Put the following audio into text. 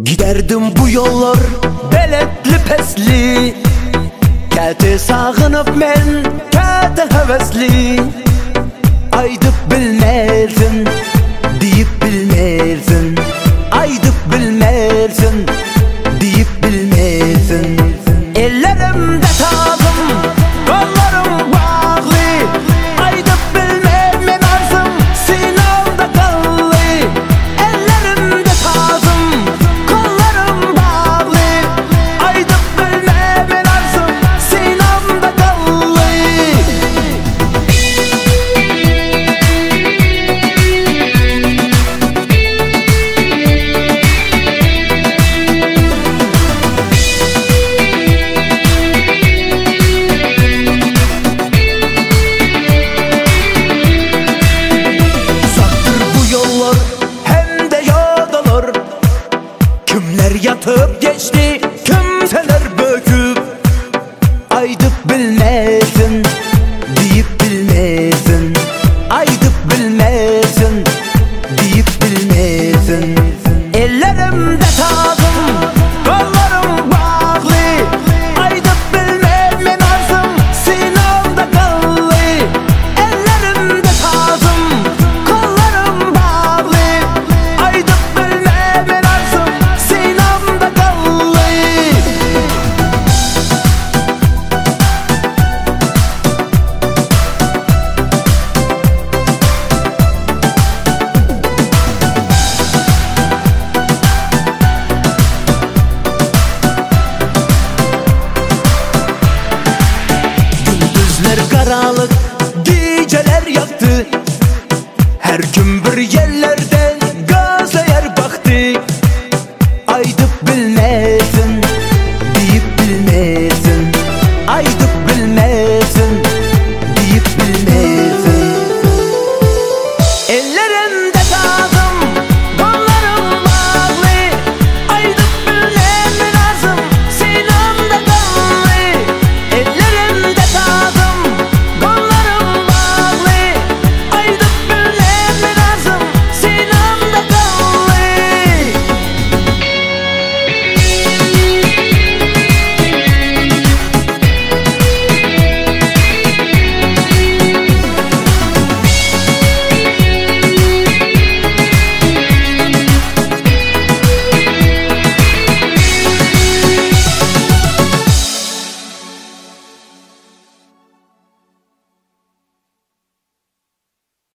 Giderdim bu yollar beletli pesli, kete sağınıp men kete hevesli. Aydıp bilmersin, deyip bilmersin. Aydıp bilmersin, deyip bilmersin. Ellerimde tazım, kollarım bağlı. Aydıp bilmem men arzım, sinamda kallı. Ellerimde tazım, kollarım bağlı. Aydıp bilmem men arzım, sinamda kallı. Kimler yatıp geçti, kimseler böküp. Aydıp bilmesin, deyip bilmesin. Aydıp bilmesin, deyip bilmesin. Ellerimde tazım, kollarım bağlı. Aydıp bilmem men arzım, sinamda kallı. Ellerimde tazım, kollarım bağlı. Aydıp bilmem men arzım, sinamda kallı. Gündüzler karanlık, geceler yaktı. Her gün